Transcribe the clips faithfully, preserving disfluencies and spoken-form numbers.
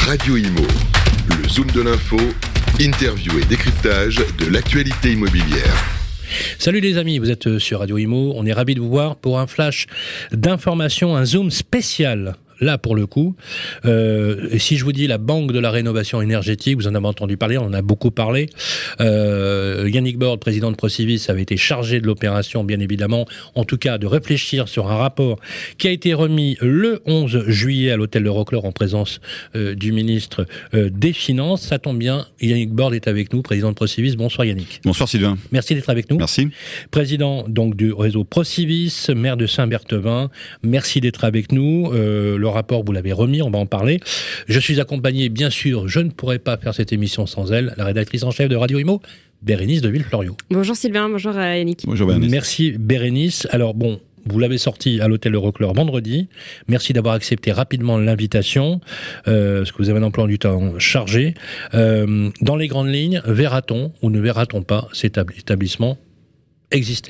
Radio Imo, le zoom de l'info, interview et décryptage de l'actualité immobilière. Salut les amis, vous êtes sur Radio Imo, on est ravis de vous voir pour un flash d'informations, un zoom spécial. Là, pour le coup, euh, et si je vous dis la Banque de la Rénovation Énergétique, vous en avez entendu parler, on en a beaucoup parlé. Euh, Yannick Borde, président de Procivis, avait été chargé de l'opération, bien évidemment, en tout cas de réfléchir sur un rapport qui a été remis le onze juillet à l'hôtel de Roquelaure en présence euh, du ministre euh, des Finances. Ça tombe bien, Yannick Borde est avec nous, président de Procivis. Bonsoir Yannick. Bonsoir Sylvain. Merci d'être avec nous. Merci. Président donc du réseau Procivis, maire de Saint-Berthevin. Merci d'être avec nous. Euh, le rapport, vous l'avez remis, on va en parler. Je suis accompagné, bien sûr, je ne pourrais pas faire cette émission sans elle, la rédactrice en chef de Radio Imo, Bérénice de Villefloriot. Bonjour Sylvain, bonjour Yannick. Bonjour Bérénice. Merci Bérénice. Alors bon, vous l'avez sorti à l'hôtel de Roquelaure vendredi. Merci d'avoir accepté rapidement l'invitation, euh, parce que vous avez un emploi du temps chargé. Euh, dans les grandes lignes, verra-t-on ou ne verra-t-on pas cet établissement exister ?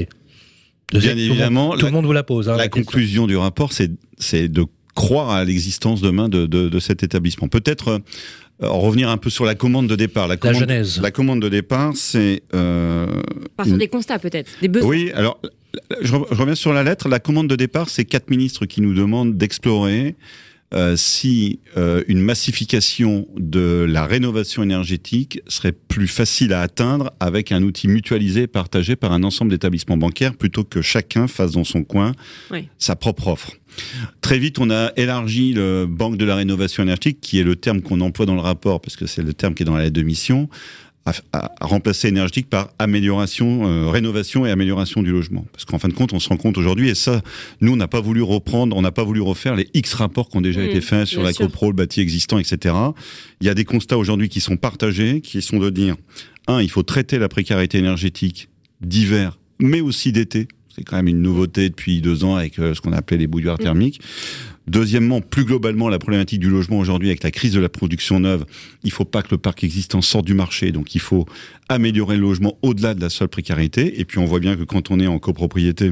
Bien évidemment, tout le monde, tout le monde vous la pose. Hein, la la conclusion du rapport, c'est, c'est de croire à l'existence demain de, de, de cet établissement. Peut-être euh, revenir un peu sur la commande de départ. La, commande, la genèse. La commande de départ, c'est... Euh, Partons une... des constats peut-être, des besoins. Oui, alors, je reviens sur la lettre. La commande de départ, c'est quatre ministres qui nous demandent d'explorer euh, si euh, une massification de la rénovation énergétique serait plus facile à atteindre avec un outil mutualisé, partagé par un ensemble d'établissements bancaires, plutôt que chacun fasse dans son coin oui. sa propre offre. Très vite, on a élargi le Banque de la Rénovation Énergétique, qui est le terme qu'on emploie dans le rapport, parce que c'est le terme qui est dans la lettre de mission, à, à, à remplacer énergétique par amélioration, euh, rénovation et amélioration du logement. Parce qu'en fin de compte, on se rend compte aujourd'hui, et ça, nous, on n'a pas voulu reprendre, on n'a pas voulu refaire les X rapports qui ont déjà mmh, été faits sur la copro, le bâti existant, et cetera. Il y a des constats aujourd'hui qui sont partagés, qui sont de dire, un, il faut traiter la précarité énergétique d'hiver, mais aussi d'été. C'est quand même une nouveauté depuis deux ans avec euh, ce qu'on appelait les bouilloires mmh. thermiques. Deuxièmement, plus globalement, la problématique du logement aujourd'hui avec la crise de la production neuve, il ne faut pas que le parc existant sorte du marché, donc il faut améliorer le logement au-delà de la seule précarité. Et puis on voit bien que quand on est en copropriété,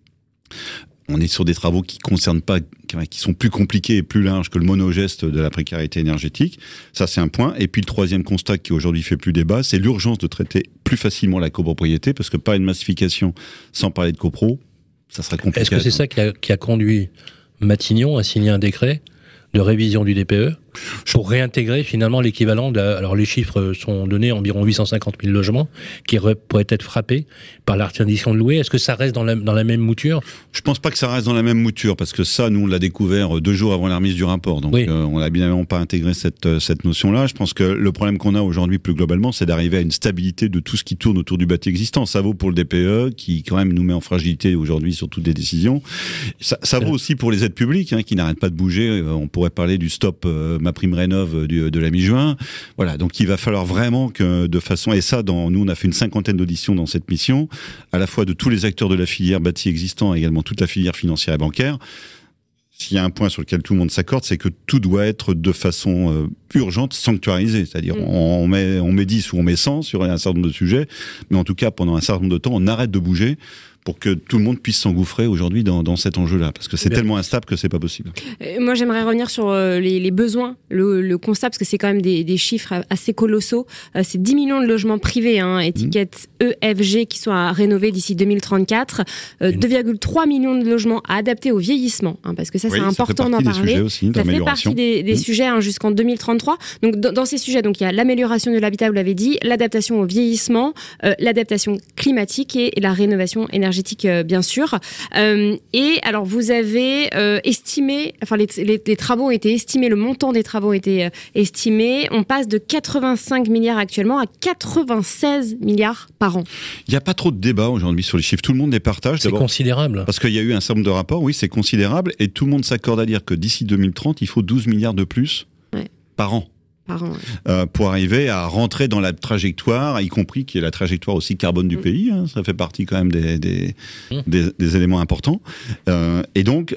on est sur des travaux qui concernent pas, qui sont plus compliqués et plus larges que le monogeste de la précarité énergétique. Ça, c'est un point. Et puis le troisième constat qui aujourd'hui fait plus débat, c'est l'urgence de traiter plus facilement la copropriété, parce que pas une massification sans parler de copro, ça serait compliqué. Est-ce que c'est ça qui a, qui a conduit Matignon à signer un décret de révision du D P E pour réintégrer finalement l'équivalent de... Alors les chiffres sont donnés, environ huit cent cinquante mille logements qui pourraient être frappés par l'interdiction de louer. Est-ce que ça reste dans la, dans la même mouture ? Je pense pas que ça reste dans la même mouture, parce que ça, nous, on l'a découvert deux jours avant la remise du rapport. Donc oui. euh, on n'a bien évidemment pas intégré cette, cette notion-là. Je pense que le problème qu'on a aujourd'hui plus globalement, c'est d'arriver à une stabilité de tout ce qui tourne autour du bâti existant. Ça vaut pour le D P E, qui quand même nous met en fragilité aujourd'hui sur toutes les décisions. Ça, ça vaut aussi pour les aides publiques, hein, qui n'arrêtent pas de bouger. On pourrait parler du stop euh, ma prime rénov du, de la mi-juin. Voilà, donc il va falloir vraiment que de façon, et ça, dans, nous on a fait une cinquantaine d'auditions dans cette mission, à la fois de tous les acteurs de la filière bâti existant et également toute la filière financière et bancaire. S'il y a un point sur lequel tout le monde s'accorde, c'est que tout doit être de façon euh, urgente, sanctuarisé. C'est-à-dire, mmh. on, met, on met dix ou on met cent sur un certain nombre de sujets, mais en tout cas, pendant un certain nombre de temps, on arrête de bouger pour que tout le monde puisse s'engouffrer aujourd'hui dans, dans cet enjeu-là. Parce que c'est Bien. tellement instable que c'est pas possible. Euh, moi, j'aimerais revenir sur euh, les, les besoins, le, le constat, parce que c'est quand même des, des chiffres assez colossaux. Euh, c'est dix millions de logements privés, hein, étiquette mmh. E F G, qui sont à rénover d'ici deux mille trente-quatre. Euh, deux virgule trois millions de logements à adapter au vieillissement, hein, parce que ça, oui, c'est important d'en parler. Aussi, ça fait partie des, des mmh. sujets hein, jusqu'en deux mille trente-trois. Donc, dans, dans ces sujets, donc, il y a l'amélioration de l'habitat, vous l'avez dit, l'adaptation au vieillissement, euh, l'adaptation climatique et, et la rénovation énergétique, euh, bien sûr. Euh, et alors, vous avez euh, estimé, enfin, les, les, les travaux ont été estimés, le montant des travaux a été euh, estimé. On passe de quatre-vingt-cinq milliards actuellement à quatre-vingt-seize milliards par an. Il n'y a pas trop de débat aujourd'hui sur les chiffres. Tout le monde les partage. C'est considérable. Parce qu'il y a eu un certain nombre de rapports, oui, c'est considérable. Et tout le monde s'accorde à dire que d'ici deux mille trente, il faut douze milliards de plus ouais. par an. Par an, ouais. euh, pour arriver à rentrer dans la trajectoire, y compris qui est la trajectoire aussi carbone du mmh. pays. Hein, ça fait partie quand même des, des, mmh. des, des éléments importants. Euh, et donc,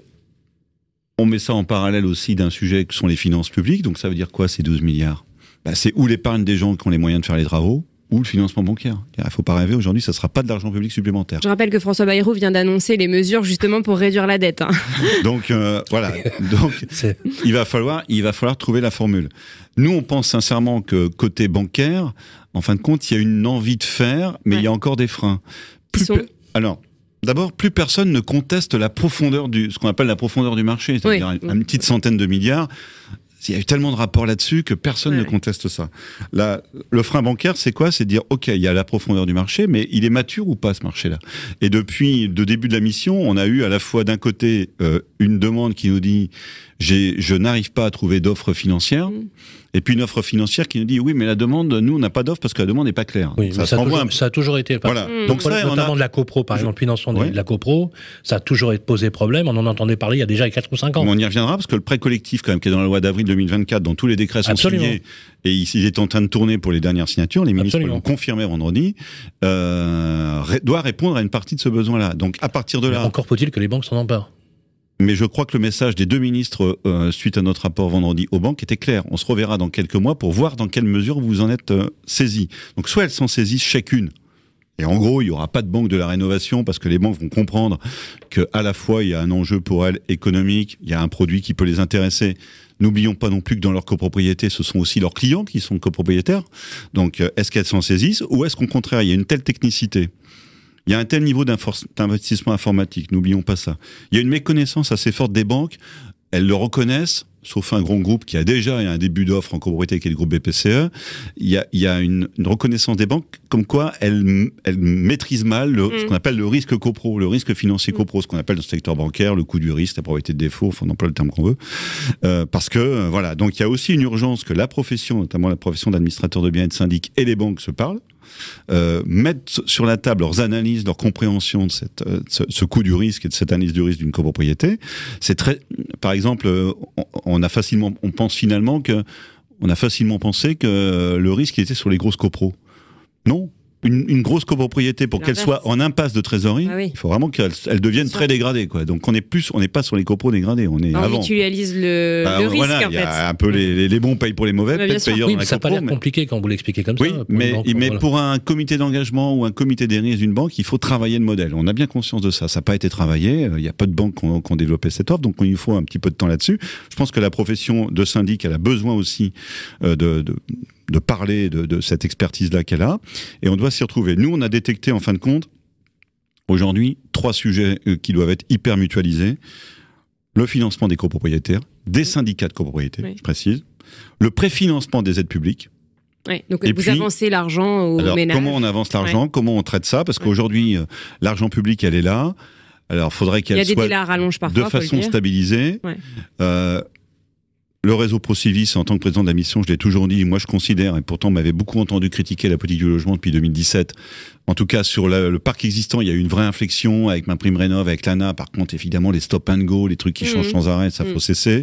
on met ça en parallèle aussi d'un sujet que sont les finances publiques. Donc ça veut dire quoi ces douze milliards ? Bah, c'est où l'épargne des gens qui ont les moyens de faire les travaux, ou le financement bancaire. Il ne faut pas rêver, aujourd'hui, ça ne sera pas de l'argent public supplémentaire. Je rappelle que François Bayrou vient d'annoncer les mesures justement pour réduire la dette. Hein. Donc, euh, voilà. Donc, il va falloir, il va falloir trouver la formule. Nous, on pense sincèrement que côté bancaire, en fin de compte, il y a une envie de faire, mais ouais. il y a encore des freins. Plus sont... pe... Alors, d'abord, plus personne ne conteste la profondeur du, ce qu'on appelle la profondeur du marché, c'est-à-dire oui. une, une petite centaine de milliards. Il y a eu tellement de rapports là-dessus que personne ouais. ne conteste ça. Là, le frein bancaire, c'est quoi ? C'est de dire, OK, il y a la profondeur du marché, mais il est mature ou pas, ce marché-là ? Et depuis le début de la mission, on a eu à la fois d'un côté euh, une demande qui nous dit j'ai, je n'arrive pas à trouver d'offres financières, mmh. et puis une offre financière qui nous dit oui, mais la demande, nous, on n'a pas d'offre parce que la demande n'est pas claire. Oui, ça, ça, a toujours, un... ça a toujours été. Voilà. Mmh. Donc, ça, notamment a... de la copro, par je... exemple, le financement ouais. de la copro, ça a toujours été posé problème. On en entendait parler il y a déjà quatre ou cinq ans. Mais on y reviendra parce que le prêt collectif, quand même, qui est dans la loi d'avril deux mille vingt-quatre, dont tous les décrets sont Absolument. signés, et il est en train de tourner pour les dernières signatures, les ministres l'ont confirmé vendredi, euh, doit répondre à une partie de ce besoin-là. Donc, à partir de là. Mais encore faut-il que les banques s'en emparent. Mais je crois que le message des deux ministres, euh, suite à notre rapport vendredi aux banques, était clair. On se reverra dans quelques mois pour voir dans quelle mesure vous en êtes euh, saisis. Donc soit elles s'en saisissent chacune. Et en gros, il n'y aura pas de banque de la rénovation parce que les banques vont comprendre qu'à la fois, il y a un enjeu pour elles économique, il y a un produit qui peut les intéresser. N'oublions pas non plus que dans leur copropriété, ce sont aussi leurs clients qui sont copropriétaires. Donc, euh, est-ce qu'elles s'en saisissent ou est-ce qu'au contraire, il y a une telle technicité ? Il y a un tel niveau d'investissement informatique, n'oublions pas ça. Il y a une méconnaissance assez forte des banques, elles le reconnaissent, sauf un grand groupe qui a déjà un début d'offre en copropriété qui est le groupe B P C E. Il y a, il y a une, une reconnaissance des banques comme quoi elles, elles maîtrisent mal le, mmh. ce qu'on appelle le risque copro, le risque financier copro, ce qu'on appelle dans le secteur bancaire, le coût du risque, la probabilité de défaut, enfin on emploie le terme qu'on veut. Euh, parce que, euh, voilà, donc il y a aussi une urgence que la profession, notamment la profession d'administrateur de biens et de syndic et les banques se parlent. Euh, mettre sur la table leurs analyses, leur compréhension de cette, euh, ce, ce coût du risque et de cette analyse du risque d'une copropriété. C'est très, par exemple, euh, on, on a facilement, on pense finalement que, on a facilement pensé que le risque était sur les grosses copros. Non. Une, une grosse copropriété, pour qu'elle soit en impasse de trésorerie, ah oui. il faut vraiment qu'elle elle devienne très dégradée, quoi. Donc on est plus, on n'est pas sur les copros dégradés, on est on avant. On mutualise le, bah, le voilà, risque, en y a fait. Un peu les, les, les bons payent pour les mauvais, ouais, peut-être payeurs oui, dans la ça copro. n'a pas l'air mais... compliqué quand vous l'expliquez comme oui, ça. mais, banque, mais voilà. pour un comité d'engagement ou un comité des risques d'une banque, il faut travailler le modèle. On a bien conscience de ça. Ça n'a pas été travaillé. Il y a peu de banques qui ont, qui ont développé cette offre, donc il faut un petit peu de temps là-dessus. Je pense que la profession de syndic, elle a besoin aussi euh, de, de de parler de, de cette expertise-là qu'elle a, et on doit s'y retrouver. Nous, on a détecté, en fin de compte, aujourd'hui, trois sujets qui doivent être hyper mutualisés. Le financement des copropriétaires, des syndicats de copropriété, oui. je précise, le préfinancement des aides publiques. Ouais, donc et vous puis, avancez l'argent aux alors, ménages. Comment on avance l'argent, ouais. comment on traite ça, parce qu'aujourd'hui, euh, l'argent public, elle est là. Alors, il faudrait qu'elle soit délais à rallonge parfois, de façon stabilisée. Ouais. Euh, Le réseau Procivis, en tant que président de la mission, je l'ai toujours dit, moi je considère, et pourtant on m'avait beaucoup entendu critiquer la politique du logement depuis deux mille dix-sept, en tout cas sur le, le parc existant, il y a eu une vraie inflexion avec ma prime rénov, avec l'A N A, par contre évidemment les stop and go, les trucs qui mmh. changent sans arrêt, ça mmh. faut cesser.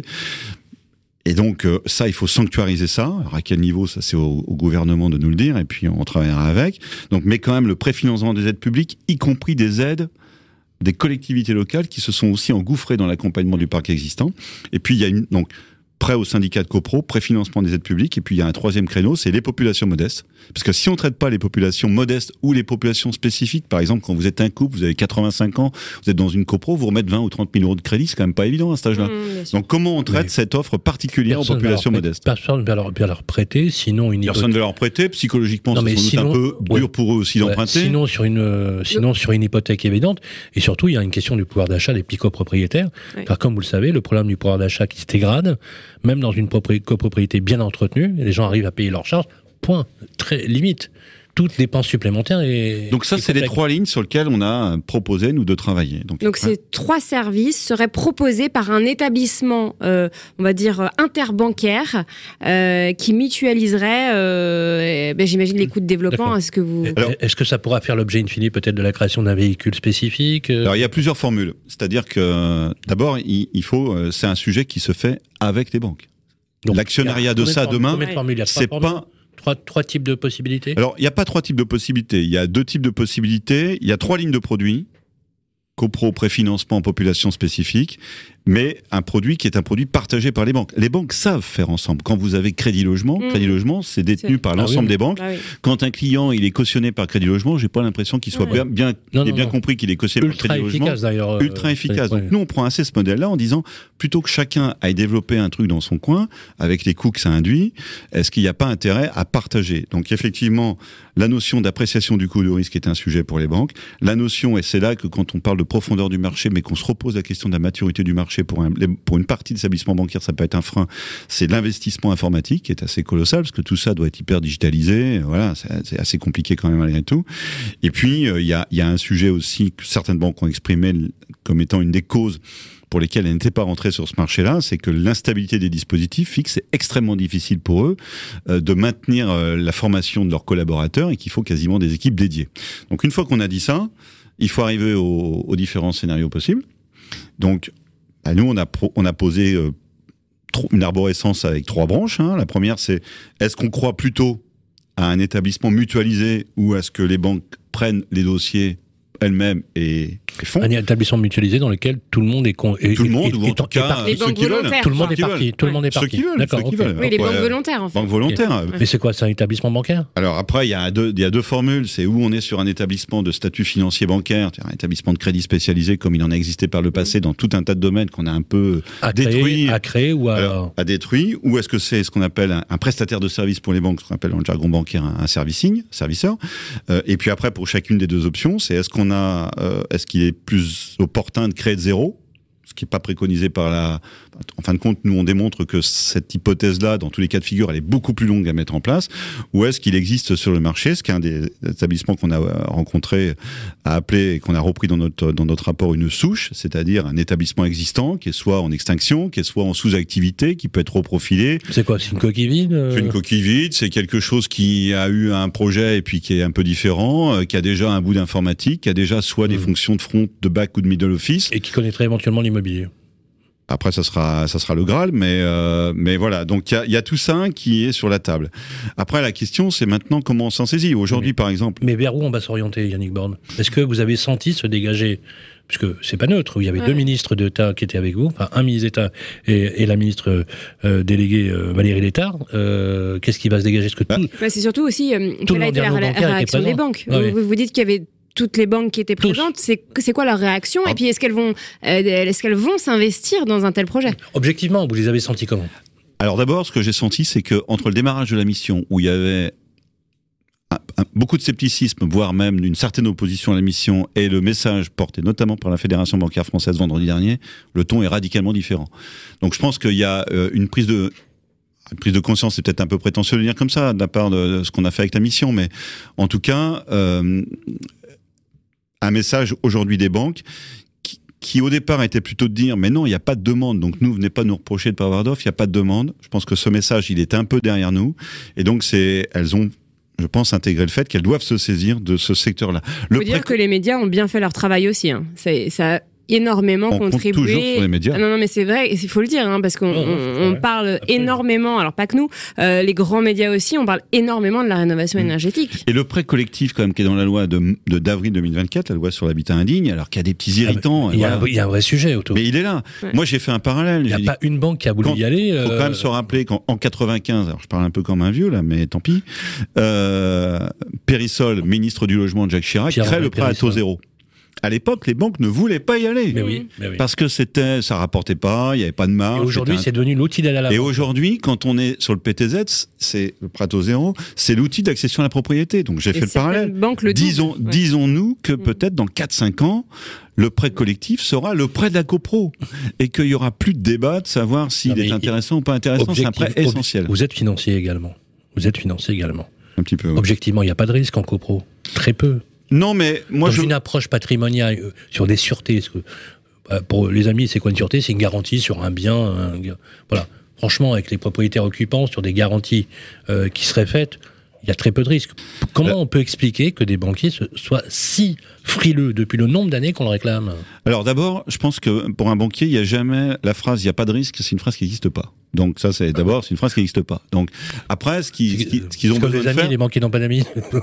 Et donc euh, ça, il faut sanctuariser ça. Alors à quel niveau, ça c'est au, au gouvernement de nous le dire, et puis on travaillera avec. Donc, mais quand même le préfinancement des aides publiques, y compris des aides des collectivités locales qui se sont aussi engouffrées dans l'accompagnement du parc existant. Et puis il y a une... donc prêt au syndicat de copro, préfinancement des aides publiques, et puis il y a un troisième créneau, c'est les populations modestes. Parce que si on ne traite pas les populations modestes ou les populations spécifiques, par exemple, quand vous êtes un couple, vous avez quatre-vingt-cinq ans, vous êtes dans une copro, vous remettre vingt ou trente mille euros de crédit, c'est quand même pas évident à cet âge-là. Mmh, donc comment on traite Mais cette offre particulière aux populations modestes ? Personne ne va leur, leur prêter, sinon une hypothèque... Personne ne va leur prêter, psychologiquement, c'est sans sinon, doute un peu dur ouais, pour eux aussi ouais, d'emprunter. Sinon, sur une, euh, sinon sur une hypothèque évidente, et surtout, il y a une question du pouvoir d'achat des petits copropriétaires, ouais. car comme vous le savez, le problème du pouvoir d'achat qui se dégrade, même dans une copropriété bien entretenue, les gens arrivent à payer leurs charges, point, très limite. Toute dépense supplémentaire est... Donc ça, est c'est les trois lignes sur lesquelles on a proposé, nous, de travailler. Donc, Donc ces trois services seraient proposés par un établissement, euh, on va dire, interbancaire, euh, qui mutualiserait, euh, ben, j'imagine, les coûts de développement. Est-ce que vous... Alors, est-ce que ça pourra faire l'objet, in fine, peut-être de la création d'un véhicule spécifique ? Alors, il y a plusieurs formules. C'est-à-dire que, d'abord, il, il faut... C'est un sujet qui se fait avec les banques. Donc, l'actionnariat de ça, demain, c'est pas... Trois, trois types de possibilités ? Alors, il n'y a pas trois types de possibilités. Il y a deux types de possibilités. Il y a trois lignes de produits. copro, préfinancement, population spécifique, mais un produit qui est un produit partagé par les banques. Les banques savent faire ensemble. Quand vous avez Crédit Logement, mmh. Crédit Logement, c'est détenu c'est... par ah l'ensemble oui. des banques. Ah oui. Quand un client il est cautionné par Crédit Logement, j'ai pas l'impression qu'il soit ouais. bien, bien, non, il non, bien non. compris qu'il est cautionné Ultra par Crédit efficace, Logement. D'ailleurs, Ultra euh, efficace. Donc nous, on prend assez ce modèle-là en disant, plutôt que chacun aille développer un truc dans son coin, avec les coûts que ça induit, est-ce qu'il n'y a pas intérêt à partager? Donc effectivement, la notion d'appréciation du coût de risque est un sujet pour les banques. La notion, et c'est là que quand on parle de profondeur du marché, mais qu'on se repose la question de la maturité du marché pour, un, pour une partie des établissements bancaires, ça peut être un frein, c'est l'investissement informatique qui est assez colossal, parce que tout ça doit être hyper digitalisé, voilà, c'est, c'est assez compliqué quand même malgré tout. Et puis, il euh, y, a, y a un sujet aussi que certaines banques ont exprimé comme étant une des causes pour lesquelles elles n'étaient pas rentrées sur ce marché-là, c'est que l'instabilité des dispositifs fait que c'est extrêmement difficile pour eux euh, de maintenir euh, la formation de leurs collaborateurs et qu'il faut quasiment des équipes dédiées. Donc une fois qu'on a dit ça, il faut arriver aux, aux différents scénarios possibles. Donc bah, nous, on a, pro, on a posé euh, une arborescence avec trois branches. Hein. La première, c'est est-ce qu'on croit plutôt à un établissement mutualisé ou est-ce que les banques prennent les dossiers elles-mêmes et, et font. Un établissement mutualisé dans lequel tout le monde est con, et, tout le monde et, ou en tout cas les banques volontaires. Tout le monde est parti. Tout le monde est parti. Ceux qui veulent. D'accord. Ceux qui okay. veulent. Oui, les ouais, banques volontaires en fait. Banques volontaires. Okay. Mais c'est quoi, c'est un établissement bancaire? Alors après, il y a deux, il y a deux formules. C'est où on est sur un établissement de statut financier bancaire, un établissement de crédit spécialisé comme il en a existé par le passé dans tout un tas de domaines qu'on a un peu à détruit, créer, à créer ou à alors, à détruit, ou est-ce que c'est ce qu'on appelle un, un prestataire de service pour les banques, ce qu'on appelle dans le jargon bancaire un, un servicing, serviceur. Euh, et puis après, pour chacune des deux options, c'est est-ce qu'on a, euh, est-ce qu'il est plus opportun de créer de zéro, ce qui n'est pas préconisé par la... En fin de compte, nous, on démontre que cette hypothèse-là, dans tous les cas de figure, elle est beaucoup plus longue à mettre en place. Ou est-ce qu'il existe sur le marché, ce qu'un des établissements qu'on a rencontré a appelé et qu'on a repris dans notre, dans notre rapport une souche, c'est-à-dire un établissement existant qui est soit en extinction, qui est soit en sous-activité, qui peut être reprofilé. C'est quoi, c'est une coquille vide euh... C'est une coquille vide, c'est quelque chose qui a eu un projet et puis qui est un peu différent, euh, qui a déjà un bout d'informatique, qui a déjà soit mmh. des fonctions de front, de back ou de middle office. Et qui connaîtrait éventuellement l'immobilier. Après, ça sera, ça sera le Graal, mais, euh, mais voilà. Donc, il y a, y a tout ça qui est sur la table. Après, la question, c'est maintenant comment on s'en saisit. Aujourd'hui, mais, par exemple. Mais vers où on va s'orienter, Yannick Borne? Est-ce que vous avez senti se dégager, puisque c'est pas neutre, il y avait ouais. deux ministres d'État qui étaient avec vous, enfin, un ministre d'État et, et la ministre euh, déléguée euh, Valérie Létard. Euh, qu'est-ce qui va se dégager? Est-ce que tout, bah, c'est surtout aussi, euh, quelle a été la, la réaction des banques? Ouais. Vous, vous dites qu'il y avait toutes les banques qui étaient présentes, c'est, c'est quoi leur réaction? Ah. Et puis, est-ce qu'elles vont, euh, est-ce qu'elles vont s'investir dans un tel projet? Objectivement, vous les avez sentis comment? Alors d'abord, ce que j'ai senti, c'est que entre le démarrage de la mission, où il y avait un, un, beaucoup de scepticisme, voire même une certaine opposition à la mission, et le message porté notamment par la Fédération bancaire française vendredi dernier, le ton est radicalement différent. Donc je pense qu'il y a euh, une prise de... Une prise de conscience, c'est peut-être un peu prétentieux de le dire comme ça, de la part de, de ce qu'on a fait avec la mission, mais en tout cas... Euh, un message aujourd'hui des banques qui, qui au départ était plutôt de dire mais non, il n'y a pas de demande, donc nous, venez pas nous reprocher de ne pas avoir d'offre, il n'y a pas de demande. Je pense que ce message, il était un peu derrière nous, et donc c'est, elles ont, je pense, intégré le fait qu'elles doivent se saisir de ce secteur-là. Il faut dire que les médias ont bien fait leur travail aussi, hein. C'est, ça... énormément on contribué. Compte toujours sur les médias. Non, non, mais c'est vrai, il faut le dire, hein, parce qu'on oh, on, on parle Après. énormément, alors pas que nous, euh, les grands médias aussi, on parle énormément de la rénovation mmh. énergétique. Et le prêt collectif, quand même, qui est dans la loi de, de d'avril deux mille vingt-quatre, la loi sur l'habitat indigne, alors qu'il y a des petits irritants. Il y, voilà. y a un vrai sujet autour. Mais il est là. Ouais. Moi, j'ai fait un parallèle. Il n'y a j'ai pas dit, une banque qui a voulu quand, y aller. Il faut euh... quand même se rappeler qu'en en quatre-vingt-quinze, alors je parle un peu comme un vieux là, mais tant pis, euh, Périssol, ministre du logement de Jacques Chirac, Pierre crée le prêt Périssol. à taux zéro. À l'époque, les banques ne voulaient pas y aller. Mais oui, mais oui. Parce que c'était, ça rapportait pas, il n'y avait pas de marge. Et aujourd'hui, un... c'est devenu l'outil d'aller à la banque. Et aujourd'hui, quand on est sur le P T Z, c'est le prêt à taux zéro, c'est l'outil d'accession à la propriété. Donc j'ai et fait le parallèle. Le Disons, ouais. Disons-nous que mmh. peut-être dans quatre cinq ans, le prêt collectif sera le prêt de la copro. Et qu'il n'y aura plus de débat de savoir s'il non, est intéressant ou pas intéressant. C'est un prêt essentiel. Vous êtes financier également. Vous êtes financier également. Un petit peu. Ouais. Objectivement, il n'y a pas de risque en copro. Très peu. Non, mais moi Dans je... une approche patrimoniale euh, sur des sûretés. Parce que, euh, pour les amis, c'est quoi une sûreté? C'est une garantie sur un bien. Un... Voilà. Franchement, avec les propriétaires occupants, sur des garanties euh, qui seraient faites, il y a très peu de risques. Comment euh... on peut expliquer que des banquiers se, soient si frileux depuis le nombre d'années qu'on le réclame. Alors d'abord, je pense que pour un banquier, il n'y a jamais la phrase « il n'y a pas de risque », c'est une phrase qui n'existe pas. Donc ça, c'est d'abord, c'est une phrase qui n'existe pas. Donc après, ce qu'ils, ce qu'ils, ce qu'ils ont besoin de amis, faire... les banquiers n'ont pas d'amis.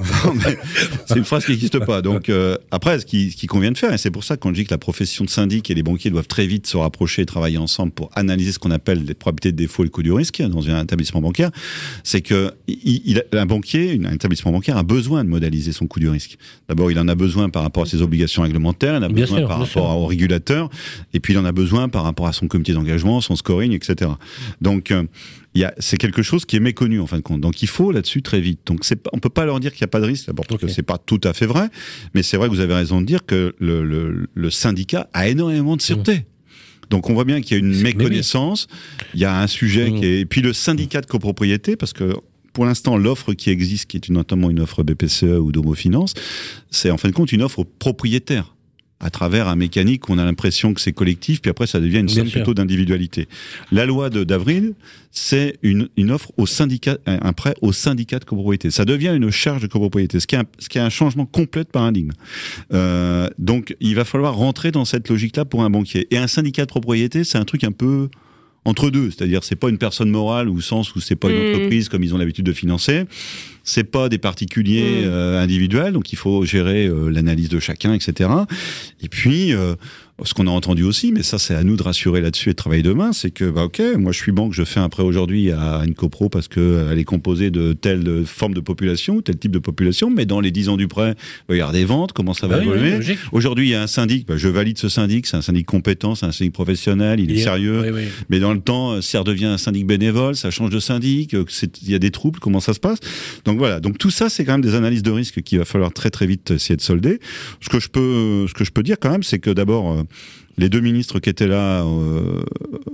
C'est une phrase qui n'existe pas. Donc euh, après, ce qui, ce qui convient de faire, et c'est pour ça qu'on dit que la profession de syndic et les banquiers doivent très vite se rapprocher et travailler ensemble pour analyser ce qu'on appelle les probabilités de défaut et le coût du risque dans un établissement bancaire, c'est que il, il, un banquier, un établissement bancaire a besoin de modéliser son coût du risque. D'abord, il en a besoin par rapport à ses obligations réglementaires, il en a bien besoin sûr, par bien rapport sûr. aux régulateurs, et puis il en a besoin par rapport à son comité d'engagement, son scoring, et cetera. Donc euh, Il y a, c'est quelque chose qui est méconnu en fin de compte. Donc il faut là-dessus très vite. Donc c'est pas, on peut pas leur dire qu'il n'y a pas de risque, d'abord parce okay. que c'est pas tout à fait vrai, mais c'est vrai que vous avez raison de dire que le, le, le syndicat a énormément de sûreté. Mmh. Donc on voit bien qu'il y a une méconnaissance, oui. Il y a un sujet mmh. qui est... Et puis le syndicat de copropriété, parce que pour l'instant l'offre qui existe, qui est une, notamment une offre B P C E ou Domo Finance, c'est en fin de compte une offre aux propriétaires, à travers un mécanique où on a l'impression que c'est collectif, puis après ça devient une somme plutôt d'individualité. La loi de, d'avril, c'est une, une offre au syndicat, un prêt au syndicat de copropriété. Ça devient une charge de copropriété, ce qui est un, ce qui est un changement complet de paradigme. Euh, donc il va falloir rentrer dans cette logique-là pour un banquier. Et un syndicat de propriété, c'est un truc un peu entre deux, c'est-à-dire c'est pas une personne morale au sens où c'est pas une mmh. entreprise comme ils ont l'habitude de financer, c'est pas des particuliers mmh. euh, individuels, donc il faut gérer euh, l'analyse de chacun, et cetera. Et puis euh, ce qu'on a entendu aussi, mais ça c'est à nous de rassurer là-dessus et de travailler demain, c'est que bah ok, moi je suis banque, je fais un prêt aujourd'hui à une copro parce que euh, elle est composée de telle forme de population, tel type de population, mais dans les dix ans du prêt, bah, il y a des ventes, comment ça va bah évoluer. Oui, aujourd'hui il y a un syndic, bah, je valide ce syndic, c'est un syndic compétent, c'est un syndic professionnel, il, il est sérieux, oui, oui. mais dans le temps, si ça redevient un syndic bénévole, ça change de syndic, il y a des troubles, comment ça se passe. Donc voilà, donc tout ça c'est quand même des analyses de risque qu'il va falloir très très vite essayer de solder. Ce que je peux, ce que je peux dire quand même, c'est que d'abord euh, les deux ministres qui étaient là euh,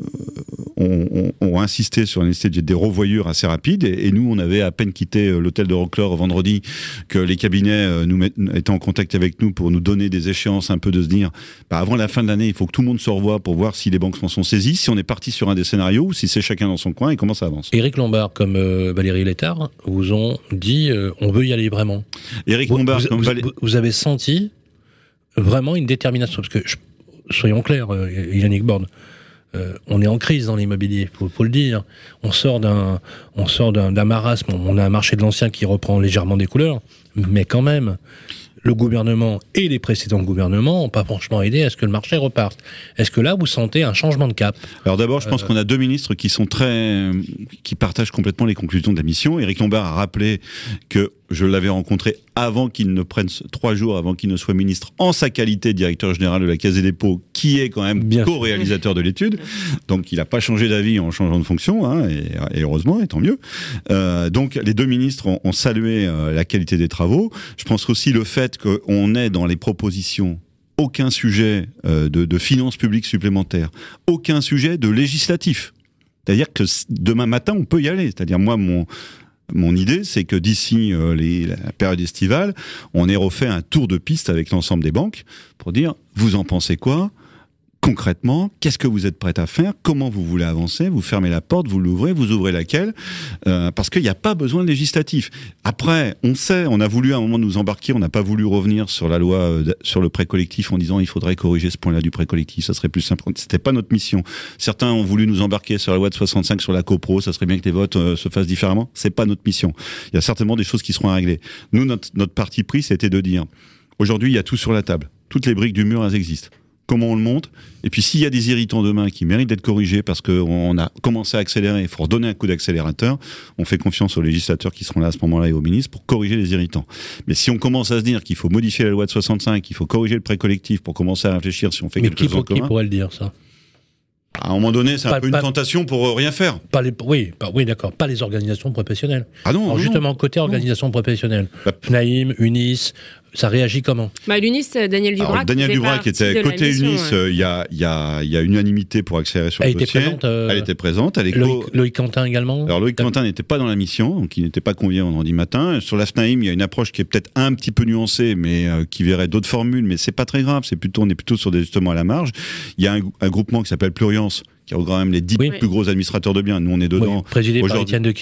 ont, ont, ont insisté sur la nécessité des revoyures assez rapides et, et nous on avait à peine quitté l'hôtel de Roquelaure vendredi que les cabinets nous met, étaient en contact avec nous pour nous donner des échéances un peu de se dire bah, avant la fin de l'année il faut que tout le monde se revoie pour voir si les banques s'en sont saisies, si on est parti sur un des scénarios ou si c'est chacun dans son coin et comment ça avance. Éric Lombard comme euh, Valérie Létard vous ont dit euh, on veut y aller vraiment. Éric Lombard vous, comme vous, Valé... vous avez senti vraiment une détermination parce que je soyons clairs, euh, Yannick Borde, euh, on est en crise dans l'immobilier, faut, faut le dire. On sort d'un, on sort d'un, d'un marasme. On a un marché de l'ancien qui reprend légèrement des couleurs, mais quand même, le gouvernement et les précédents gouvernements n'ont pas franchement aidé à ce que le marché reparte. Est-ce que là, vous sentez un changement de cap ? Alors d'abord, je pense euh... qu'on a deux ministres qui sont très, qui partagent complètement les conclusions de la mission. Éric Lombard a rappelé que je l'avais rencontré avant qu'il ne prenne trois jours avant qu'il ne soit ministre en sa qualité de directeur général de la Caisse des dépôts, qui est quand même Bien co-réalisateur sûr. de l'étude. Donc il n'a pas changé d'avis en changeant de fonction, hein, et, et heureusement, et tant mieux. Euh, donc les deux ministres ont, ont salué euh, la qualité des travaux. Je pense aussi le fait qu'on ait dans les propositions aucun sujet euh, de, de finances publiques supplémentaires, aucun sujet de législatif. C'est-à-dire que demain matin, on peut y aller. C'est-à-dire moi, mon Mon idée, c'est que d'ici euh, les, la période estivale, on ait refait un tour de piste avec l'ensemble des banques pour dire, vous en pensez quoi ? Concrètement, qu'est-ce que vous êtes prêt à faire ? Comment vous voulez avancer ? Vous fermez la porte, vous l'ouvrez, vous ouvrez laquelle ? euh, Parce qu'il n'y a pas besoin de législatif. Après, on sait, on a voulu à un moment nous embarquer, on n'a pas voulu revenir sur la loi euh, sur le prêt collectif en disant il faudrait corriger ce point-là du prêt collectif, ça serait plus simple. C'était pas notre mission. Certains ont voulu nous embarquer sur la loi de soixante-cinq sur la copro, ça serait bien que les votes euh, se fassent différemment. C'est pas notre mission. Il y a certainement des choses qui seront à régler. Nous, notre, notre parti pris, c'était de dire aujourd'hui, il y a tout sur la table. Toutes les briques du mur, elles existent. Comment on le monte, et puis s'il y a des irritants demain qui méritent d'être corrigés parce qu'on a commencé à accélérer, il faut redonner un coup d'accélérateur, on fait confiance aux législateurs qui seront là à ce moment-là et aux ministres pour corriger les irritants. Mais si on commence à se dire qu'il faut modifier la loi de soixante-cinq, qu'il faut corriger le prêt collectif pour commencer à réfléchir si on fait Mais quelque chose en commun... qui pourrait le dire, ça ? À un moment donné, c'est pas, un peu pas, une tentation pour rien faire. Pas les, oui, pas, oui, d'accord. Pas les organisations professionnelles. Ah non, Alors non, justement, non. côté organisations professionnelles, bah, F N A I M, UNIS, ça réagit comment ? Bah, l'UNIS, Daniel Dubrac. Alors, Daniel Dubrac était côté UNIS, il ouais. y, a, y, a, y a unanimité pour accélérer sur elle le dossier. Présente, euh, elle était présente. Elle est Loïc, co... Loïc Quentin également. Alors Loïc Quentin n'était pas dans la mission, donc il n'était pas convié vendredi matin. Sur la F N A I M, il y a une approche qui est peut-être un petit peu nuancée, mais euh, qui verrait d'autres formules, mais c'est pas très grave. C'est plutôt, on est plutôt sur des ajustements à la marge. Il y a un, un groupement qui s'appelle Pluriance, qui regroupe quand même les dix oui. plus gros administrateurs de biens. Nous, on est dedans. Oui, présidé par Étienne de Quiré.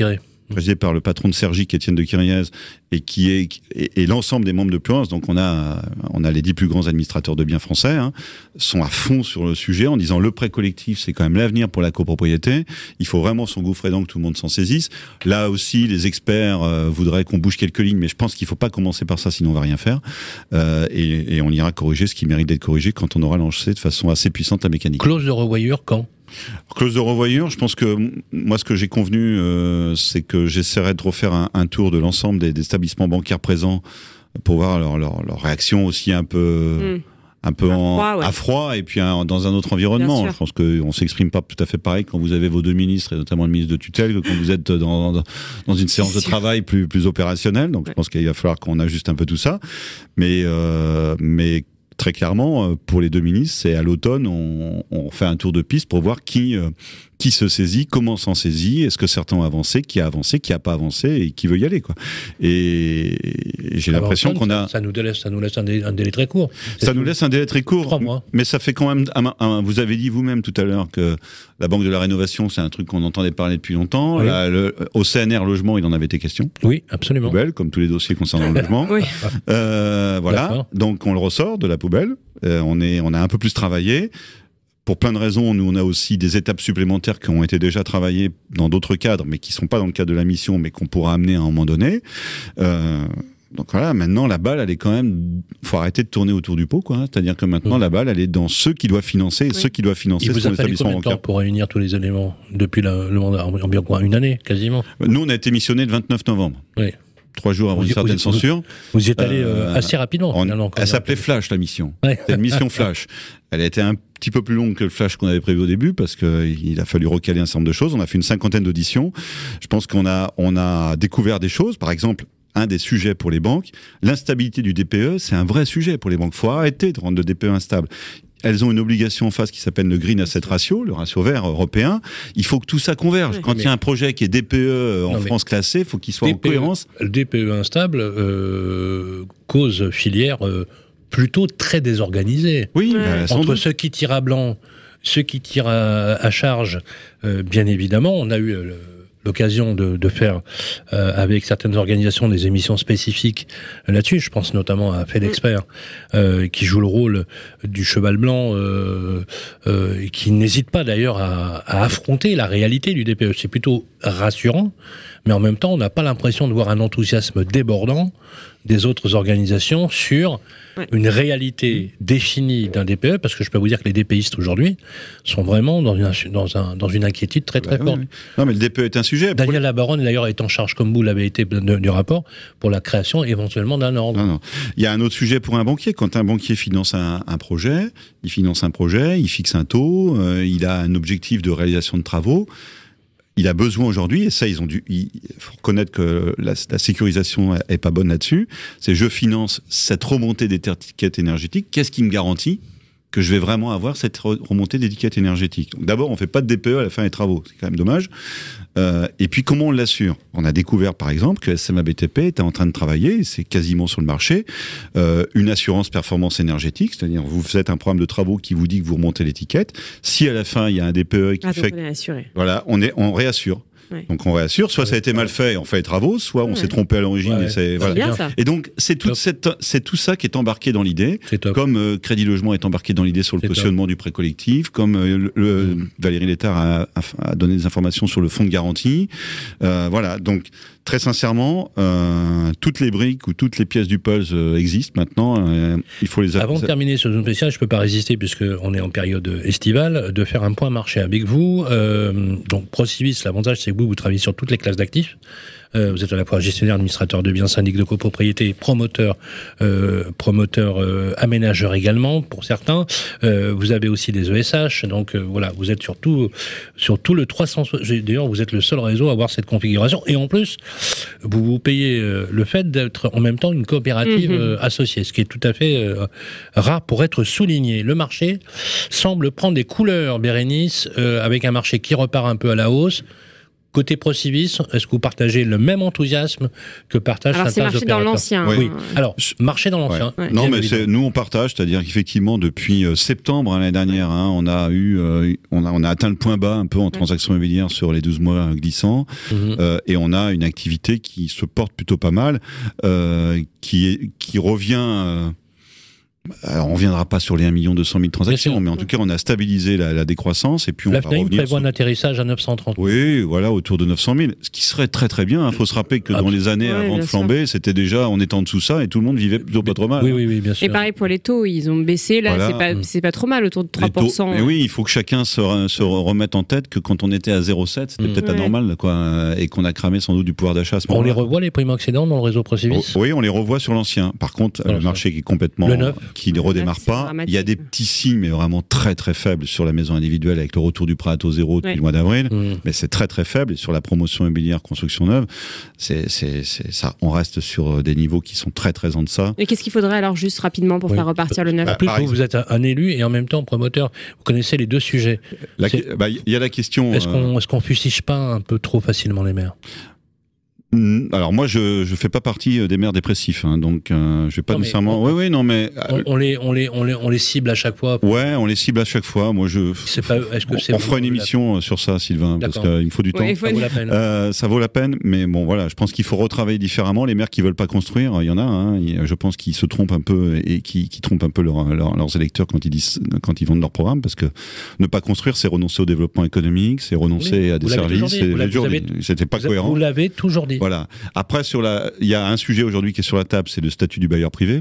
présidée par le patron de Sergic, Étienne de Kiriez, et qui est et, et l'ensemble des membres de Plurance, donc on a on a les dix plus grands administrateurs de biens français, hein, sont à fond sur le sujet en disant le prêt collectif c'est quand même l'avenir pour la copropriété. Il faut vraiment s'engouffrer dedans, que tout le monde s'en saisisse. Là aussi, les experts euh, voudraient qu'on bouge quelques lignes, mais je pense qu'il faut pas commencer par ça, sinon on va rien faire. Euh, et, et on ira corriger ce qui mérite d'être corrigé quand on aura lancé de façon assez puissante la mécanique. Clause de revoyure quand ? Clause de revoyure, je pense que moi ce que j'ai convenu, euh, c'est que j'essaierai de refaire un, un tour de l'ensemble des, des établissements bancaires présents pour voir leur, leur, leur réaction aussi un peu... Mmh. un peu à, en, froid, ouais. à froid et puis un, dans un autre environnement. Je pense qu'on s'exprime pas tout à fait pareil quand vous avez vos deux ministres et notamment le ministre de tutelle que quand vous êtes dans, dans, dans une séance de travail plus, plus opérationnelle. Donc ouais. Je pense qu'il va falloir qu'on ajuste un peu tout ça. Mais, euh, mais très clairement, pour les deux ministres, c'est à l'automne, on, on fait un tour de piste pour voir qui, euh, qui se saisit, comment s'en saisit, est-ce que certains ont avancé, qui a avancé, qui a pas avancé et qui veut y aller, quoi. Et, et j'ai Alors, l'impression qu'on a... Ça nous laisse, ça nous laisse un, délai, un délai très court. Ça nous laisse un délai très court. Trois mois. Mais ça fait quand même... Un, un, vous avez dit vous-même tout à l'heure que la Banque de la Rénovation, c'est un truc qu'on entendait parler depuis longtemps. Oui. La, le, au C N R Logement, il en avait été question. Oui, absolument. Poubelle, comme tous les dossiers concernant le logement. Oui. Euh, voilà. D'accord. Donc on le ressort de la poubelle. Euh, on, est, on a un peu plus travaillé. Pour plein de raisons, nous, on a aussi des étapes supplémentaires qui ont été déjà travaillées dans d'autres cadres, mais qui ne sont pas dans le cadre de la mission, mais qu'on pourra amener à un moment donné. Euh, donc voilà, maintenant, la balle, elle est quand même... Il faut arrêter de tourner autour du pot, quoi. C'est-à-dire que maintenant, oui. la balle, elle est dans ceux qui doivent financer, et oui. ceux qui doivent financer sont les établissements bancaires. Il vous a fallu combien de temps pour réunir tous les éléments depuis la, le mandat ? Environ quoi, une année, quasiment ? Nous, on a été missionnés le vingt-neuf novembre. Oui. Trois jours avant vous, une certaine vous, censure. Vous, vous y êtes allé euh, assez rapidement. On, finalement, elle s'appelait Flash, la mission. Ouais. C'était une mission Flash. Elle a été un petit peu plus longue que le Flash qu'on avait prévu au début parce qu'il a fallu recaler un certain nombre de choses. On a fait une cinquantaine d'auditions. Je pense qu'on a, on a découvert des choses. Par exemple, un des sujets pour les banques, l'instabilité du D P E, c'est un vrai sujet pour les banques. Il faut arrêter de rendre le D P E instable. Elles ont une obligation en face qui s'appelle le Green Asset Ratio, le ratio vert européen. Il faut que tout ça converge. Oui, Quand il y a un projet qui est D P E en non, France classé, il faut qu'il soit D P E, en cohérence. Le D P E instable euh, cause filière euh, plutôt très désorganisée. Oui, ouais. bah, Entre ceux qui tirent à blanc, ceux qui tirent à, à charge, euh, bien évidemment, on a eu... Euh, l'occasion de, de faire euh, avec certaines organisations des émissions spécifiques là-dessus. Je pense notamment à FedExpert, euh, qui joue le rôle du cheval blanc, euh, euh, et qui n'hésite pas d'ailleurs à, à affronter la réalité du D P E. C'est plutôt rassurant, mais en même temps, on n'a pas l'impression de voir un enthousiasme débordant des autres organisations sur ouais. une réalité définie d'un D P E, parce que je peux vous dire que les DPistes aujourd'hui sont vraiment dans une, dans un, dans une inquiétude très très bah, forte. Oui, oui. Non, mais le D P E est un sujet. Daniel Labaronne, d'ailleurs, est en charge, comme vous l'avez été de, du rapport, pour la création éventuellement d'un ordre. Non, non. Il y a un autre sujet pour un banquier. Quand un banquier finance un, un projet, il finance un projet, il fixe un taux, euh, il a un objectif de réalisation de travaux. Il a besoin aujourd'hui, et ça, ils ont dû, il faut reconnaître que la, la sécurisation est pas bonne là-dessus. C'est je finance cette remontée d'étiquette énergétique. Qu'est-ce qui me garantit que je vais vraiment avoir cette remontée d'étiquette énergétique? Donc d'abord, on fait pas de D P E à la fin des travaux. C'est quand même dommage. Euh, et puis, comment on l'assure? On a découvert, par exemple, que S M A B T P était en train de travailler, c'est quasiment sur le marché, euh, une assurance performance énergétique, c'est-à-dire vous faites un programme de travaux qui vous dit que vous remontez l'étiquette. Si à la fin, il y a un D P E qui ah, fait... on est assuré. Voilà, on, est, on réassure. Ouais. Donc on réassure, soit ça a été mal fait et on fait les travaux, soit on ouais. s'est trompé à l'origine ouais. et c'est voilà. Bien, ça. Et donc c'est toute cette, c'est tout ça qui est embarqué dans l'idée, comme euh, Crédit Logement est embarqué dans l'idée sur le c'est cautionnement top. Du prêt collectif, comme euh, le, le mmh. Valérie Létard a, a, a donné des informations sur le fonds de garantie. Euh, voilà, donc très sincèrement, euh, toutes les briques ou toutes les pièces du puzzle euh, existent maintenant. Euh, il faut les. Avant de terminer ce zone spécial, je peux pas résister puisque on est en période estivale, de faire un point marché avec vous. Euh, donc Procivis, l'avantage c'est que vous vous travaillez sur toutes les classes d'actifs. Euh, vous êtes à la fois gestionnaire, administrateur de biens, syndic de copropriété, promoteur, euh, promoteur euh, aménageur également pour certains. Euh, vous avez aussi des E S H, donc euh, voilà, vous êtes sur tout, sur tout le trois cents. D'ailleurs, vous êtes le seul réseau à avoir cette configuration. Et en plus, vous vous payez euh, le fait d'être en même temps une coopérative mmh. euh, associée, ce qui est tout à fait euh, rare pour être souligné. Le marché semble prendre des couleurs, Bérénice, euh, avec un marché qui repart un peu à la hausse. Côté Procivis, est-ce que vous partagez le même enthousiasme que partagent Alors, certains c'est marché opérateurs? dans l'ancien. Oui. Hein. Alors, marché dans l'ancien. Ouais. Non, mais c'est, nous on partage, c'est-à-dire qu'effectivement depuis euh, septembre hein, l'année dernière, hein, on a eu, euh, on a, on a atteint le point bas un peu en transactions immobilières sur les douze mois glissants, mm-hmm. euh, et on a une activité qui se porte plutôt pas mal, euh, qui est, qui revient. Euh, Alors, on ne reviendra pas sur les un million deux cent mille transactions, mais en tout cas, on a stabilisé la, la décroissance et puis on la va revenir. prévoit sur... un atterrissage à neuf cent trente. Oui, voilà, autour de neuf cent mille, ce qui serait très très bien. Il faut se rappeler que ah, dans les années ouais, avant de flamber, sûr. C'était déjà, on était en dessous ça et tout le monde vivait plutôt pas trop mal. Oui, oui, oui, bien sûr. Et pareil pour les taux, ils ont baissé, là, voilà. c'est, pas, c'est pas trop mal, autour de trois pour cent. Mais oui, il faut que chacun se, se remette en tête que quand on était à zéro virgule sept, c'était mmh. peut-être ouais. anormal, quoi, et qu'on a cramé sans doute du pouvoir d'achat à ce moment-là. On les revoit, les primo-accédants, dans le réseau Procivis? Oui, on les revoit sur l'ancien. Par contre, le marché qui est complètement, qui ne redémarre pas, il y a des petits signes, mais vraiment très très faibles sur la maison individuelle avec le retour du prêt à taux zéro depuis ouais. le mois d'avril. Mmh. Mais c'est très très faible. Et sur la promotion immobilière, construction neuve, c'est, c'est, c'est ça. On reste sur des niveaux qui sont très très en deçà. Et qu'est-ce qu'il faudrait alors juste rapidement pour oui. faire repartir le neuf? En plus, vous, vous êtes un élu et en même temps promoteur. Vous connaissez les deux sujets. Il bah, y a la question. Est-ce qu'on, euh... est-ce qu'on fustige pas un peu trop facilement les maires? Alors moi je je fais pas partie des maires dépressifs hein, donc euh, je vais pas non, nécessairement on, oui oui non mais on, on les on les on les on les cible à chaque fois. Ouais, on les cible à chaque fois. Moi je c'est pas est-ce que c'est on fera une émission la... sur ça Sylvain D'accord. parce qu'il me faut du ouais, temps. Faut ça vaut la peine. Euh, ça vaut la peine mais bon voilà, je pense qu'il faut retravailler différemment les maires qui veulent pas construire, il y en a hein, je pense qu'ils se trompent un peu et qui qui trompent un peu leur, leur, leurs électeurs quand ils disent quand ils vendent leur programme parce que ne pas construire c'est renoncer au développement économique, c'est renoncer oui, à des services, c'est avez... c'était pas vous cohérent. Vous l'avez toujours dit. Voilà. Après sur la, il y a un sujet aujourd'hui qui est sur la table, c'est le statut du bailleur privé.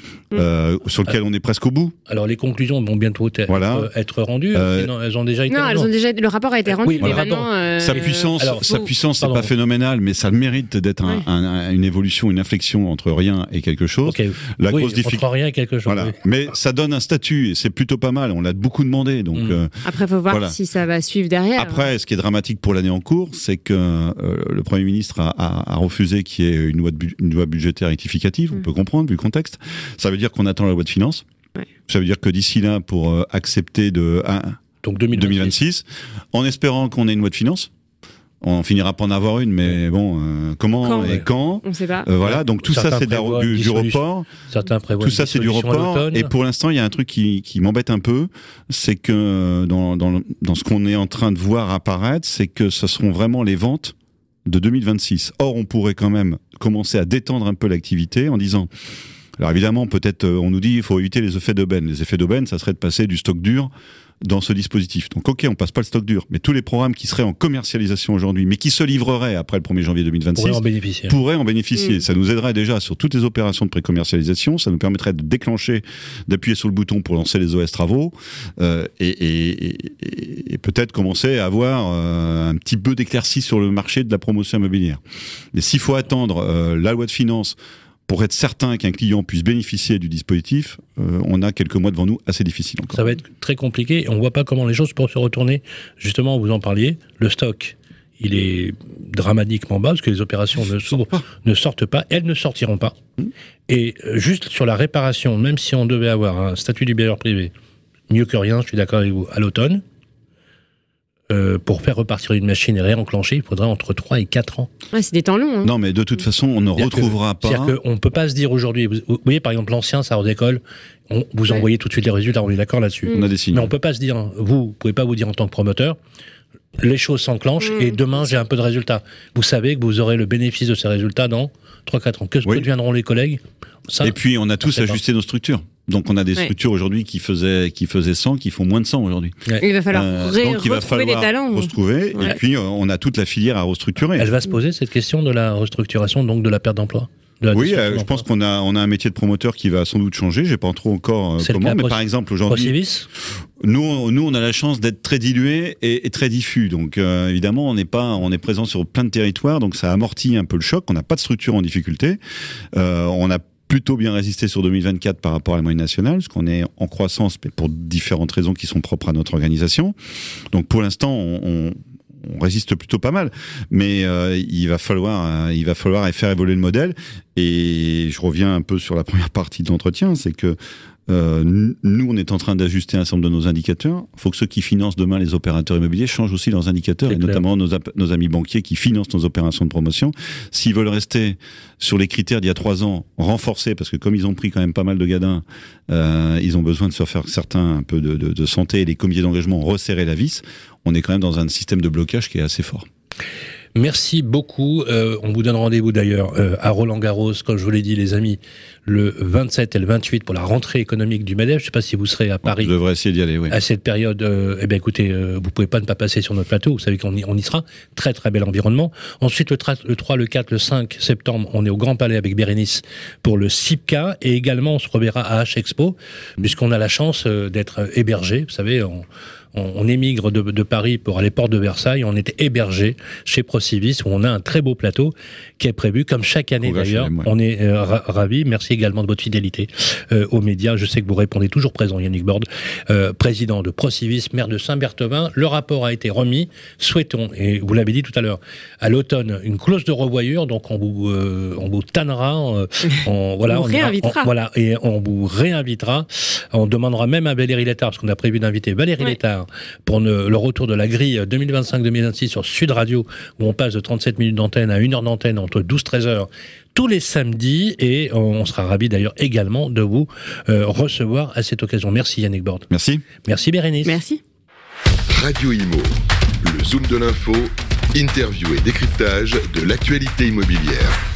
Euh, sur lequel on est presque au bout. Alors les conclusions vont bientôt être, voilà. être rendues. Euh, non, elles ont déjà été. Non, elles ont déjà. Le rapport a été rendu. Oui, mais voilà. maintenant, euh, sa puissance, alors, sa faut... puissance, c'est pas phénoménal, mais ça mérite d'être un, ouais. un, un, une évolution, une inflexion entre rien et quelque chose. Okay. La oui, grosse difficulté. Entre rien et quelque chose. Voilà. Oui. Mais ça donne un statut et c'est plutôt pas mal. On l'a beaucoup demandé, donc. Mm. Euh, Après, faut voir voilà. si ça va suivre derrière. Après, ce qui est dramatique pour l'année en cours, c'est que euh, le Premier ministre a, a, a refusé qu'il y ait une loi, de bu- une loi budgétaire rectificative. Mm. On peut comprendre vu le contexte. Ça veut dire qu'on attend la loi de finances. Ouais. Ça veut dire que d'ici là, pour euh, accepter de un, donc deux mille vingt-six. deux mille vingt-six, en espérant qu'on ait une loi de finances, on finira par en avoir une, mais bon, euh, comment quand, et ouais. quand on ne sait pas. Euh, voilà, donc tout Certains ça c'est du, du report. Certains prévoient tout ça c'est du report. Et pour l'instant, il y a un truc qui, qui m'embête un peu, c'est que dans, dans, dans ce qu'on est en train de voir apparaître, c'est que ce seront vraiment les ventes de deux mille vingt-six. Or, on pourrait quand même commencer à détendre un peu l'activité en disant. Alors évidemment, peut-être, on nous dit qu'il faut éviter les effets d'aubaine. Les effets d'aubaine, ça serait de passer du stock dur dans ce dispositif. Donc ok, on passe pas le stock dur, mais tous les programmes qui seraient en commercialisation aujourd'hui, mais qui se livreraient après le premier janvier deux mille vingt-six, pourraient en bénéficier. Pourraient en bénéficier. Mmh. Ça nous aiderait déjà sur toutes les opérations de pré-commercialisation, ça nous permettrait de déclencher, d'appuyer sur le bouton pour lancer les O S travaux, euh, et, et, et, et peut-être commencer à avoir euh, un petit peu d'éclaircie sur le marché de la promotion immobilière. Mais s'il faut attendre euh, la loi de finances pour être certain qu'un client puisse bénéficier du dispositif, euh, on a quelques mois devant nous assez difficiles encore. Ça va être très compliqué et on ne voit pas comment les choses pourront se retourner. Justement, vous en parliez, le stock, il est dramatiquement bas parce que les opérations ne, s'ouvrent, ne sortent pas, elles ne sortiront pas. Mmh. Et juste sur la réparation, même si on devait avoir un statut du bailleur privé, mieux que rien, je suis d'accord avec vous, à l'automne, Euh, pour faire repartir une machine et réenclencher, il faudrait entre trois et quatre ans. Ouais, c'est des temps longs. Hein. Non, mais de toute façon, on ne c'est-à-dire retrouvera que, pas... C'est-à-dire qu'on ne peut pas se dire aujourd'hui... Vous, vous voyez, par exemple, l'ancien, ça redécolle, on, vous ouais. envoyez tout de suite les résultats, on est d'accord là-dessus. Mmh. On a des signes. Mais on ne peut pas se dire, vous ne pouvez pas vous dire en tant que promoteur, les choses s'enclenchent mmh. et demain, j'ai un peu de résultats. Vous savez que vous aurez le bénéfice de ces résultats dans trois à quatre ans. Que, oui. que deviendront les collègues ça, Et puis, on a tous ajusté pas. nos structures. Donc on a des structures ouais. aujourd'hui qui faisaient, qui faisaient cent, qui font moins de cent aujourd'hui. Ouais. Il va falloir euh, ré- donc il va retrouver falloir les talents. Retrouver, ouais. Et puis euh, on a toute la filière à restructurer. Elle va se poser cette question de la restructuration, donc de la perte d'emploi. Oui, euh, je pense qu'on a, on a un métier de promoteur qui va sans doute changer. J'ai pas trop encore euh, comment, mais par exemple aujourd'hui, Procivis nous, nous, on a la chance d'être très dilué et, et très diffus. Donc euh, évidemment, on n'est pas, on est présent sur plein de territoires, donc ça amortit un peu le choc. On n'a pas de structure en difficulté. Euh, on a plutôt bien résisté sur deux mille vingt-quatre par rapport à la moyenne nationale, parce qu'on est en croissance, mais pour différentes raisons qui sont propres à notre organisation. Donc pour l'instant, on, on, on résiste plutôt pas mal, mais euh, il va falloir, euh, il va falloir faire évoluer le modèle. Et je reviens un peu sur la première partie de l'entretien, c'est que Euh, nous, on est en train d'ajuster un certain nombre de nos indicateurs. Il faut que ceux qui financent demain les opérateurs immobiliers changent aussi leurs indicateurs, C'est et clair. notamment nos, nos amis banquiers qui financent nos opérations de promotion. S'ils veulent rester sur les critères d'il y a trois ans, renforcés, parce que comme ils ont pris quand même pas mal de gadins, euh, ils ont besoin de se faire certains un peu de, de, de santé, et les comités d'engagement ont resserré la vis. On est quand même dans un système de blocage qui est assez fort. Merci beaucoup. Euh, on vous donne rendez-vous d'ailleurs euh, à Roland-Garros, comme je vous l'ai dit, les amis, le vingt-sept et le vingt-huit pour la rentrée économique du MEDEF. Je ne sais pas si vous serez à Paris. Je devrais essayer d'y aller, oui. À cette période, euh, eh bien, écoutez, euh, vous pouvez pas ne pas passer sur notre plateau. Vous savez qu'on y, on y sera. Très, très bel environnement. Ensuite, le, tra- le trois, le quatre, le cinq septembre, on est au Grand Palais avec Bérénice pour le SIPCA. Et également, on se reverra à H-Expo, puisqu'on a la chance euh, d'être hébergé. Vous savez, on... On émigre de, de Paris pour aller porte de Versailles. On était hébergé chez Procivis où on a un très beau plateau qui est prévu comme chaque année Congrès d'ailleurs. H L M, ouais. On est euh, ra- ravis. Merci également de votre fidélité euh, aux médias. Je sais que vous répondez toujours présent, Yannick Borde, euh, président de Procivis, maire de Saint-Berthevin. Le rapport a été remis. Souhaitons, et vous l'avez dit tout à l'heure, à l'automne une clause de revoyure. Donc on vous euh, on vous tannera. Euh, on, voilà, On on ira- réinvitera. on- voilà, et on vous réinvitera. On demandera même à Valérie Létard, parce qu'on a prévu d'inviter Valérie Ouais. Létard pour ne- le retour de la grille deux mille vingt-cinq deux mille vingt-six sur Sud Radio, où on passe de trente-sept minutes d'antenne à une heure d'antenne entre douze et treize heures tous les samedis, et on sera ravis d'ailleurs également de vous euh, recevoir à cette occasion. Merci Yannick Borde. Merci. Merci Bérénice. Merci. Radio Imo, le zoom de l'info, interview et décryptage de l'actualité immobilière.